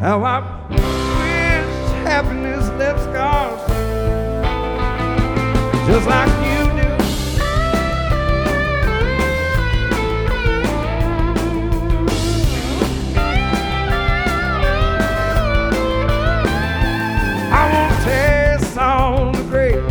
How I wish happiness left scars just like